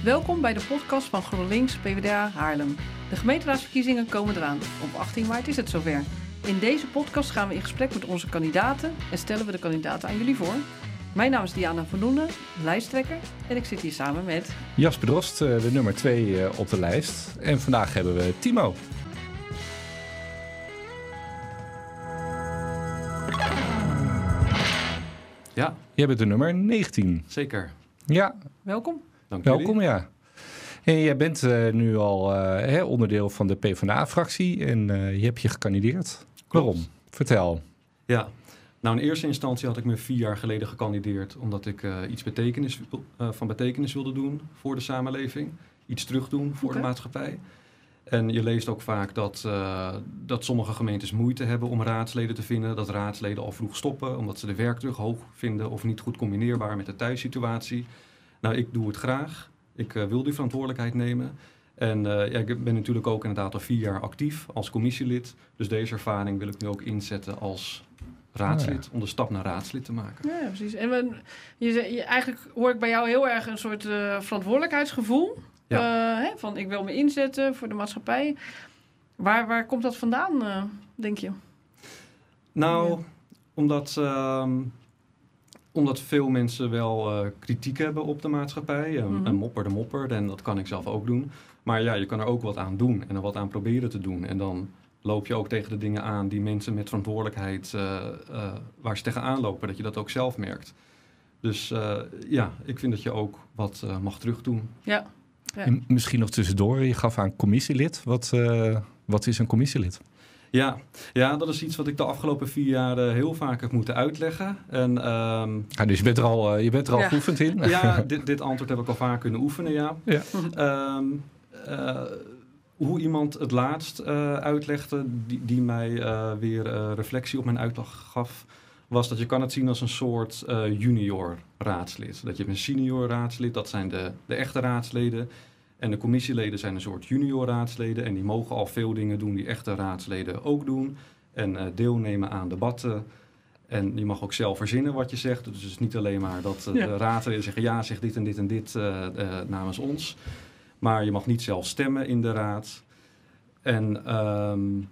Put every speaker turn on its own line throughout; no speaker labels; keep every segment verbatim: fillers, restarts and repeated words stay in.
Welkom bij de podcast van GroenLinks P v d A Haarlem. De gemeenteraadsverkiezingen komen eraan. Op achttien maart is het zover. In deze podcast gaan we in gesprek met onze kandidaten en stellen we de kandidaten aan jullie voor. Mijn naam is Diana van Loenen, lijsttrekker, en ik zit hier samen met...
Jasper Drost, de nummer twee op de lijst. En vandaag hebben we Timo.
Ja.
Jij bent de nummer negentien.
Zeker.
Ja.
Welkom.
Dank
Welkom,
jullie.
ja. En jij bent uh, nu al uh, hè, onderdeel van de PvdA-fractie en uh, je hebt je gekandideerd.
Klopt.
Waarom? Vertel.
Ja. Nou, in eerste instantie had ik me vier jaar geleden gekandideerd omdat ik uh, iets betekenis, uh, van betekenis wilde doen voor de samenleving. Iets terugdoen voor
Okay.
de maatschappij. En je leest ook vaak dat, uh, dat sommige gemeentes moeite hebben om raadsleden te vinden. Dat raadsleden al vroeg stoppen omdat ze de werkdruk hoog vinden of niet goed combineerbaar met de thuissituatie. Nou, ik doe het graag. Ik uh, wil die verantwoordelijkheid nemen. En uh, ja, ik ben natuurlijk ook inderdaad al vier jaar actief als commissielid. Dus deze ervaring wil ik nu ook inzetten als raadslid,
Oh ja.
om de stap naar raadslid te maken.
Ja, precies. En we, je, je, eigenlijk hoor ik bij jou heel erg een soort uh, verantwoordelijkheidsgevoel.
Ja.
Uh, hè, van ik wil me inzetten voor de maatschappij. Waar, waar komt dat vandaan, uh, denk je?
Nou,
Ja.
omdat, uh, omdat veel mensen wel uh, kritiek hebben op de maatschappij. Um,
Mhm.
Een mopper de mopper, en dat kan ik zelf ook doen. Maar ja, je kan er ook wat aan doen en er wat aan proberen te doen. En dan loop je ook tegen de dingen aan die mensen met verantwoordelijkheid, uh, uh, waar ze tegenaan lopen, dat je dat ook zelf merkt. Dus uh, ja, ik vind dat je ook wat uh, mag terugdoen.
Ja. Ja.
En misschien nog tussendoor, je gaf aan commissielid. Wat, uh, wat is een commissielid?
Ja, ja, dat is iets wat ik de afgelopen vier jaar uh, heel vaak heb moeten uitleggen. En, um,
Ja, dus je bent er al, uh, je bent er al
Ja.
geoefend in?
ja, dit, dit antwoord heb ik al vaak kunnen oefenen, ja.
Ja.
Um, uh, hoe iemand het laatst uh, uitlegde, die, die mij uh, weer uh, reflectie op mijn uitleg gaf, was dat je kan het zien als een soort uh, junior raadslid. Dat je hebt een senior raadslid, dat zijn de, de echte raadsleden. En de commissieleden zijn een soort junior raadsleden. En die mogen al veel dingen doen die echte raadsleden ook doen. En uh, deelnemen aan debatten. En je mag ook zelf verzinnen wat je zegt. Dus het is niet alleen maar dat uh,
Ja.
de raadsleden zeggen, ja, zeg dit en dit en dit uh, uh, namens ons. Maar je mag niet zelf stemmen in de raad. En um,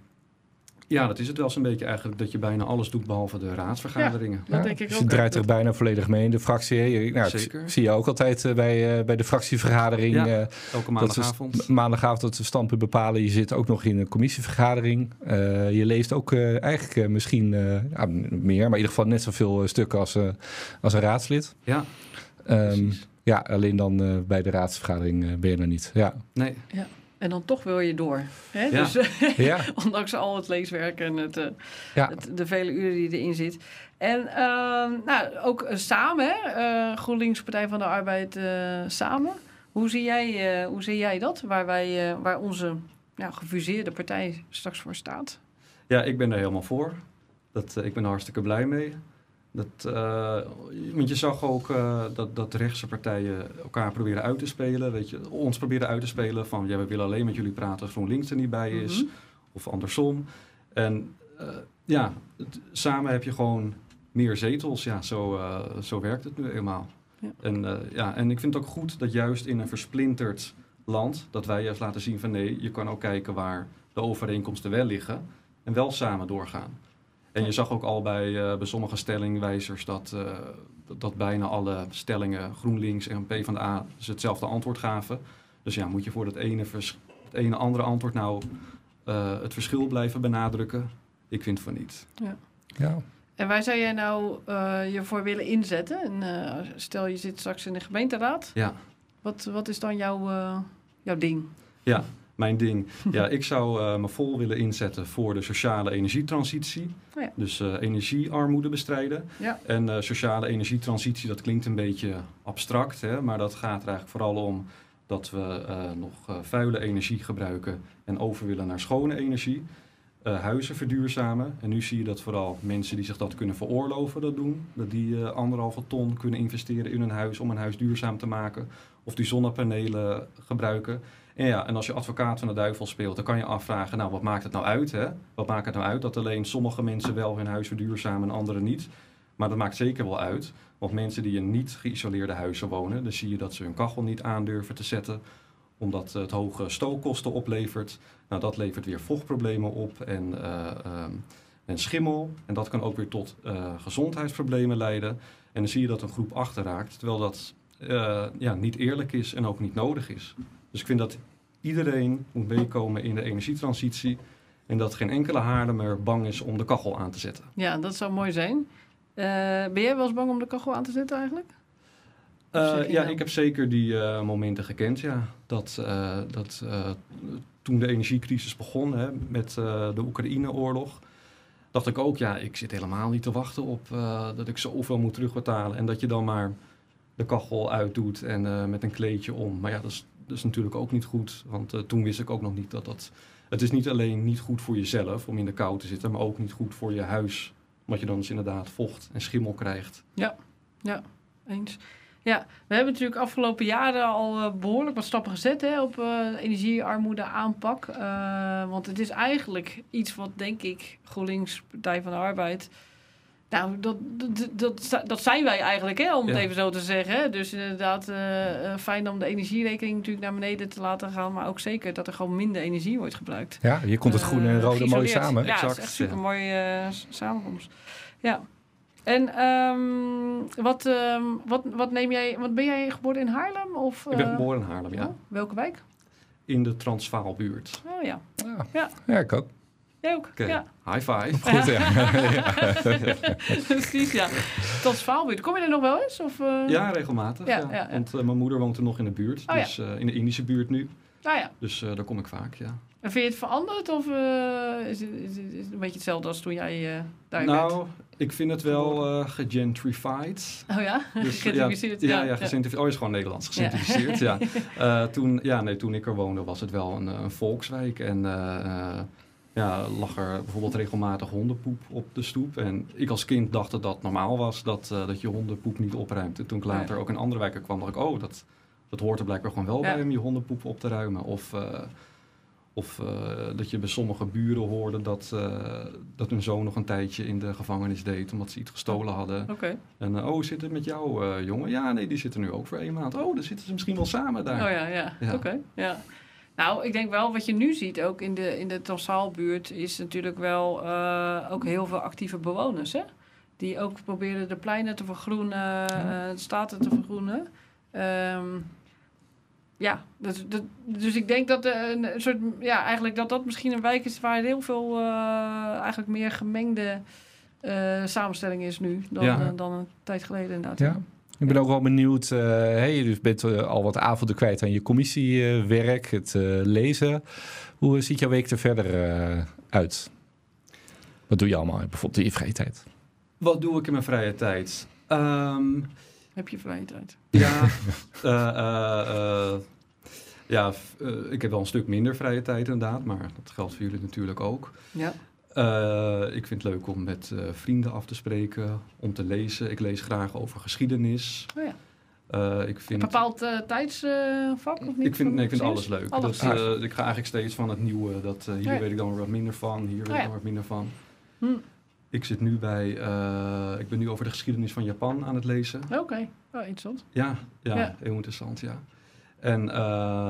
ja, dat is het wel zo'n beetje eigenlijk, dat je bijna alles doet behalve de raadsvergaderingen.
Dat denk ik
dus
ook.
je draait
Dat-
er bijna volledig mee in de fractie. Hè? Je- Nou, dat
Zeker.
zie je ook altijd uh, bij, uh, bij de fractievergadering.
Ja,
uh,
Elke
dat
maandagavond.
we st- maandagavond dat we standpunt bepalen. Je zit ook nog in een commissievergadering. Uh, je leest ook uh, eigenlijk uh, misschien uh, ja, meer, maar in ieder geval net zoveel uh, stukken als, uh, als een raadslid.
Ja,
Um,
precies.
ja, alleen dan uh, bij de raadsvergadering uh, ben je er niet. Ja.
Nee,
En dan toch wil je door. Hè?
Ja.
Dus, uh,
Ja.
ondanks al het leeswerk en het, uh,
Ja.
het, de vele uren die erin zit. En uh, nou, ook uh, samen, hè? Uh, GroenLinks Partij van de Arbeid uh, samen. Hoe zie jij, uh, hoe zie jij dat? Waar, wij, uh, waar onze ja, gefuseerde partij straks voor staat?
ja, ik ben er helemaal voor. Dat, uh, ik ben er hartstikke blij mee. Dat, uh, want je zag ook uh, dat, dat rechtse partijen elkaar proberen uit te spelen. Weet je, ons proberen uit te spelen van, ja, we willen alleen met jullie praten als GroenLinks er niet bij is.
Mhm.
Of andersom. En uh, ja, het, samen heb je gewoon meer zetels. Ja, zo, uh, zo werkt het nu eenmaal.
Ja.
En, uh, ja, en ik vind het ook goed dat juist in een versplinterd land, dat wij juist laten zien van nee, je kan ook kijken waar de overeenkomsten wel liggen en wel samen doorgaan. En je zag ook al bij, uh, bij sommige stellingwijzers dat, uh, dat, dat bijna alle stellingen GroenLinks en PvdA dus hetzelfde antwoord gaven. Dus ja, moet je voor dat ene, vers, het ene andere antwoord nou uh, het verschil blijven benadrukken? Ik vind van niet.
Ja.
Ja.
En waar zou jij nou uh, je voor willen inzetten? En, uh, stel je zit straks in de gemeenteraad.
Ja,
Wat, wat is dan jouw, uh, jouw ding?
ja, mijn ding. Ja, ik zou uh, me vol willen inzetten voor de sociale energietransitie.
Oh ja.
Dus uh, energiearmoede bestrijden.
Ja.
En uh, sociale energietransitie, dat klinkt een beetje abstract, hè, maar dat gaat er eigenlijk vooral om dat we uh, nog uh, vuile energie gebruiken en over willen naar schone energie. Uh, huizen verduurzamen. En nu zie je dat vooral mensen die zich dat kunnen veroorloven dat doen. Dat die uh, anderhalve ton kunnen investeren in een huis om een huis duurzaam te maken. Of die zonnepanelen gebruiken. En ja, en als je advocaat van de duivel speelt, dan kan je afvragen, nou, wat maakt het nou uit, hè? Wat maakt het nou uit dat alleen sommige mensen wel hun huis verduurzamen en anderen niet? Maar dat maakt zeker wel uit. Want mensen die in niet geïsoleerde huizen wonen, dan zie je dat ze hun kachel niet aandurven te zetten, omdat het hoge stookkosten oplevert. Nou, dat levert weer vochtproblemen op en, uh, um, en schimmel. En dat kan ook weer tot uh, gezondheidsproblemen leiden. En dan zie je dat een groep achterraakt, terwijl dat uh, ja, niet eerlijk is en ook niet nodig is. Dus ik vind dat iedereen moet meekomen in de energietransitie en dat geen enkele Haarlemmer bang is om de kachel aan te zetten.
Ja, dat zou mooi zijn. Uh, ben jij wel eens bang om de kachel aan te zetten eigenlijk?
Uh, ja,
nou?
ik heb zeker die uh, momenten gekend, ja. Dat, uh, dat uh, toen de energiecrisis begon, hè, met uh, de Oekraïne-oorlog, dacht ik ook, ja, ik zit helemaal niet te wachten op uh, dat ik zoveel moet terugbetalen. En dat je dan maar de kachel uitdoet en uh, met een kleedje om. Maar ja, dat is, dat is natuurlijk ook niet goed, want uh, toen wist ik ook nog niet dat dat... Het is niet alleen niet goed voor jezelf om in de kou te zitten, maar ook niet goed voor je huis. Omdat je dan dus inderdaad vocht en schimmel krijgt.
Ja, ja, eens. Ja, we hebben natuurlijk afgelopen jaren al uh, behoorlijk wat stappen gezet hè, op uh, energiearmoede aanpak. Uh, want het is eigenlijk iets wat, denk ik, GroenLinks, Partij van de Arbeid... Nou, dat, dat, dat, dat zijn wij eigenlijk, hè, om het ja. even zo te zeggen. Hè. Dus inderdaad, uh, fijn om de energierekening natuurlijk naar beneden te laten gaan. Maar ook zeker dat er gewoon minder energie wordt gebruikt.
Ja, hier komt het groen en rode uh, mooi samen.
Ja,
exact.
Het is echt super mooie uh, samenkomst. Ja. En um, wat, um, wat, wat neem jij... Wat ben jij geboren in Haarlem? Of, uh,
ik ben geboren in Haarlem, ja.
Oh, welke wijk?
In de Transvaalbuurt.
Oh ja.
Ja,
ja.
ja ik ook.
Jij ook?
Okay.
Ja.
High five.
Goed, ja.
ja.
Precies, ja. Transvaalbuurt. Kom je er nog wel eens? Of, uh...
Ja, regelmatig. Ja,
ja. Ja, ja.
Want uh, mijn moeder woont er nog in de buurt.
Oh,
dus
ja.
uh, in de Indische buurt nu.
Ah, ja.
Dus uh, daar kom ik vaak, ja.
En vind je het veranderd? Of uh, is, het, is, het, is het een beetje hetzelfde als toen jij uh, daar
nou,
bent?
ik vind het wel uh, gegentrified.
Oh ja?
Dus,
gegentrificeerd?
Ja, ja,
ja,
ja gegentrificeerd. Oh, is gewoon Nederlands. Gegentrificeerd, ja. ja. Uh, toen, ja, nee, toen ik er woonde was het wel een, een volkswijk. En uh, uh, ja, lag er bijvoorbeeld regelmatig hondenpoep op de stoep. En ik als kind dacht dat dat normaal was, dat, uh, dat je hondenpoep niet opruimt. En toen ik later
ja.
ook in andere wijken kwam, dacht ik, oh, dat, dat hoort er blijkbaar gewoon wel ja. bij om je hondenpoep op te ruimen. Of... Uh, Of uh, dat je bij sommige buren hoorde dat, uh, dat hun zoon nog een tijdje in de gevangenis deed, omdat ze iets gestolen hadden.
Okay.
En uh, oh, zit het met jou, uh, jongen? Ja, nee, die zitten nu ook voor één maand. Oh, dan zitten ze misschien wel samen daar.
Oh ja, ja. ja. Oké, okay. ja. Nou, ik denk wel wat je nu ziet, ook in de, in de Transvaalbuurt, is natuurlijk wel uh, ook heel veel actieve bewoners, hè? Die ook proberen de pleinen te vergroenen, uh, de straten te vergroenen. Um, Ja, dus, dat, dus ik denk dat uh, een soort, ja, eigenlijk dat dat misschien een wijk is waar heel veel uh, eigenlijk meer gemengde uh, samenstelling is nu dan, ja. uh, dan een tijd geleden inderdaad.
Ja. Ik ben ook wel benieuwd, uh, hey, je dus bent uh, al wat avonden kwijt aan je commissiewerk, uh, het uh, lezen. Hoe ziet jouw week er verder uh, uit? Wat doe je allemaal bijvoorbeeld in je vrije tijd?
Wat doe ik in mijn vrije tijd? Um,
Heb je vrije tijd?
Ja, uh, uh, uh, ja uh, ik heb wel een stuk minder vrije tijd inderdaad, maar dat geldt voor jullie natuurlijk ook.
Ja.
Uh, ik vind het leuk om met uh, vrienden af te spreken, om te lezen. Ik lees graag over geschiedenis.
Oh ja.
Uh, ik vind,
een bepaald uh, tijdsvak uh, of niet?
Ik vind, nee, ik vind alles leuk.
Alles.
Dat, uh, ik ga eigenlijk steeds van het nieuwe. Dat, uh, hier oh ja. weet ik dan weer wat minder van, hier weet ik oh ja. dan wat minder van. Hm. Ik zit nu bij, uh, ik ben nu over de geschiedenis van Japan aan het lezen.
Oké, okay. Oh, interessant.
Ja, ja, ja, heel interessant, ja. En uh,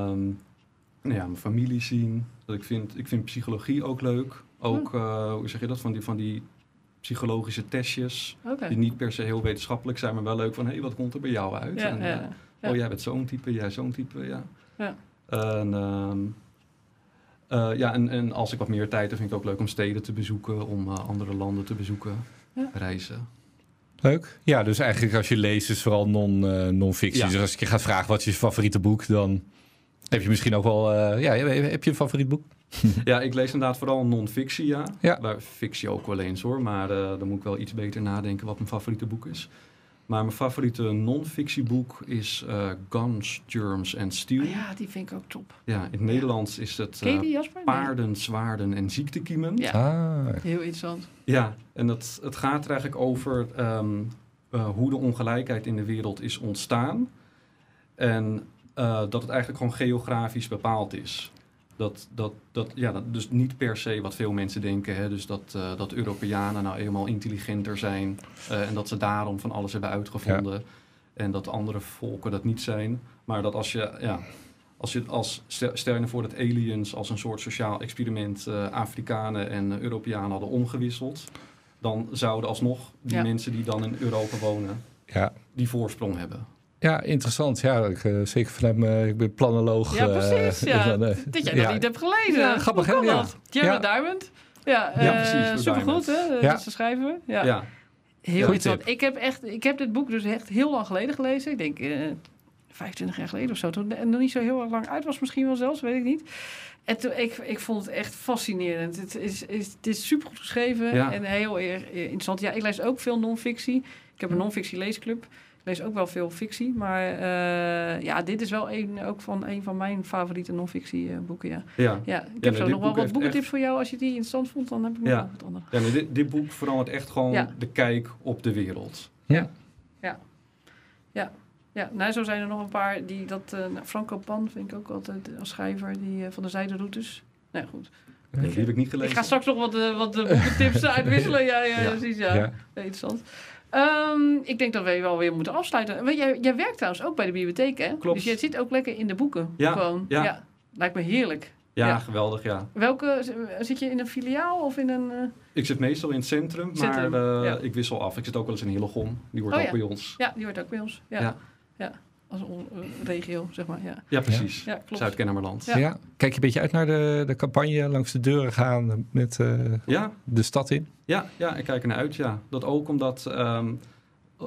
nou ja, mijn familie zien. Dat ik, vind, ik vind psychologie ook leuk. Ook, uh, hoe zeg je dat, van die, van die psychologische testjes. Okay. Die niet per se heel wetenschappelijk zijn, maar wel leuk van, hé, hey, wat komt er bij jou uit?
Ja,
en,
ja,
uh,
ja.
Oh, jij bent zo'n type, jij zo'n type, ja.
Ja.
En, um, Uh, ja, en, en als ik wat meer tijd heb, vind ik het ook leuk om steden te bezoeken, om uh, andere landen te bezoeken, ja. reizen.
Leuk. Ja, dus eigenlijk als je leest is vooral non, uh, non-fictie. Ja. Dus als ik je gaat vragen wat is je favoriete boek, dan heb je misschien ook wel... Uh, ja, heb je een favoriet boek?
Ja, ik lees inderdaad vooral non-fictie, ja.
ja.
Maar fictie ook wel eens hoor, maar uh, dan moet ik wel iets beter nadenken wat mijn favoriete boek is. Maar mijn favoriete non-fictieboek is uh, Guns, Germs and Steel.
Oh ja, die vind ik ook top.
Ja, in het Nederlands is het uh,
die, Jasper?
Paarden, nee. Zwaarden en Ziektekiemen.
Ja, ah. Heel interessant.
Ja, en dat, het gaat er eigenlijk over um, uh, hoe de ongelijkheid in de wereld is ontstaan. En uh, dat het eigenlijk gewoon geografisch bepaald is. Dat, dat, dat, ja, dat, dus niet per se wat veel mensen denken. Hè? Dus dat, uh, dat Europeanen nou eenmaal intelligenter zijn. Uh, en dat ze daarom van alles hebben uitgevonden. Ja. En dat andere volken dat niet zijn. Maar dat als je, ja, als je als, stel je voor dat aliens als een soort sociaal experiment uh, Afrikanen en uh, Europeanen hadden omgewisseld. Dan zouden alsnog die ja. mensen die dan in Europa wonen, ja. die voorsprong hebben.
Ja, interessant. Ja, ik, uh, zeker van hem, uh, ik ben planoloog.
Ja, precies. Uh, ja. Dan, uh, dat jij ja. dat niet hebt gelezen.
Ja, grappig, hè? Ja.
Jared ja. Diamond. Ja, uh, ja precies. Supergoed, hè? Ja. Dat ze schrijven. Ja. ja. Heel ja, interessant. Ik heb, echt, ik heb dit boek dus echt heel lang geleden gelezen. Ik denk uh, vijfentwintig jaar geleden of zo. Toen het nog niet zo heel erg lang uit was misschien wel zelfs, weet ik niet. En toen, ik, ik vond het echt fascinerend. Het is, is, het is supergoed geschreven ja. en heel erg interessant. Ja, ik lees ook veel non-fictie. Ik heb een non-fictie leesclub. Ik lees ook wel veel fictie, maar uh, ja, dit is wel een, ook van een van mijn favoriete non-fictie uh, boeken. Ja. Ja. ja, ik ja, heb nee, zo nog wel wat boekentips echt... voor jou. Als je die interessant vond, dan heb ik nog
ja.
wel wat andere.
Ja, nee, dit, dit boek verandert echt gewoon ja. de kijk op de wereld.
Ja, ja, ja. ja. Nou, zo zijn er nog een paar die dat... Uh, nou, Franco Pan vind ik ook altijd als schrijver die uh, van de zijderoutes. Nou goed.
Nee, die heb ik niet gelezen.
Ik ga straks nog wat, uh, wat uh, boekentips uitwisselen. Ja, ja, ja. precies. Ja. Ja. Interessant. Um, ik denk dat we wel weer moeten afsluiten. Jij, jij werkt trouwens ook bij de bibliotheek, hè?
Klopt.
Dus jij zit ook lekker in de boeken.
Ja,
gewoon.
Ja.
ja. Lijkt me heerlijk.
Ja, ja, geweldig, ja.
Welke, zit je in een filiaal of in een... Uh...
Ik zit meestal in het centrum, centrum maar uh, ja. ik wissel af. Ik zit ook wel eens in Hillegom. Die wordt
oh,
ook
ja.
bij ons.
Ja, die wordt ook bij ons. Ja. ja. ja. Als een uh, regio, zeg maar. Ja,
ja precies.
Ja, klopt.
Zuid-Kennemerland.
Ja. ja. Kijk je een beetje uit naar de, de campagne langs de deuren gaan met uh, ja. de stad in?
Ja, ja, ik kijk er naar uit, ja. Dat ook omdat... Um, uh,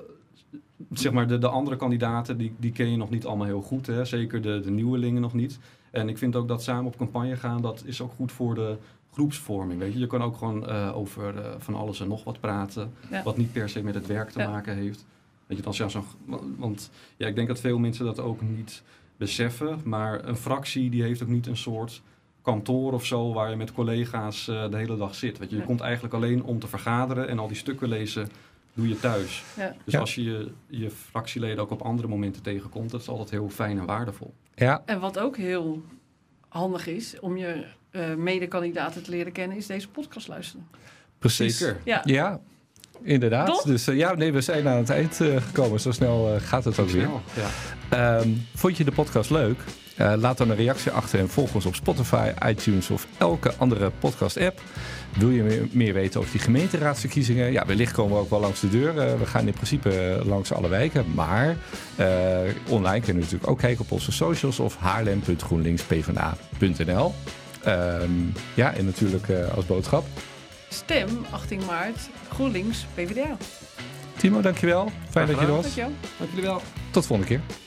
zeg maar, de, de andere kandidaten, die, die ken je nog niet allemaal heel goed. Hè? Zeker de, de nieuwelingen nog niet. En ik vind ook dat samen op campagne gaan, dat is ook goed voor de groepsvorming. Weet je? Je kan ook gewoon uh, over uh, van alles en nog wat praten. Ja. Wat niet per se met het werk te ja. maken heeft. Weet je, dan ja, zo'n, want ja, ik denk dat veel mensen dat ook niet beseffen. Maar een fractie die heeft ook niet een soort kantoor of zo waar je met collega's uh, de hele dag zit. Weet je, je ja. komt eigenlijk alleen om te vergaderen en al die stukken lezen doe je thuis. Ja. Dus ja. als je, je je fractieleden ook op andere momenten tegenkomt, dat is altijd heel fijn en waardevol.
Ja. En wat ook heel handig is om je uh, mede-kandidaten te leren kennen, is deze podcast luisteren.
Precies.
Zeker.
Ja. ja. Inderdaad. Toch? Dus uh, ja, nee, we zijn aan het eind uh, gekomen. Zo snel uh, gaat het ook
snel,
weer. Ja. Um, vond je de podcast leuk? Uh, laat dan een reactie achter en volg ons op Spotify, iTunes of elke andere podcast-app. Wil je meer, meer weten over die gemeenteraadsverkiezingen? Ja, wellicht komen we ook wel langs de deur. Uh, we gaan in principe uh, langs alle wijken. Maar uh, online kunnen we natuurlijk ook kijken op onze socials of haarlem punt groenlinks p v d a punt n l. Um, ja, en natuurlijk uh, als boodschap.
Stem achttien maart GroenLinks P v d A.
Timo, dankjewel. Fijn dat je er was.
Dankjewel.
Dank jullie wel.
Tot de volgende keer.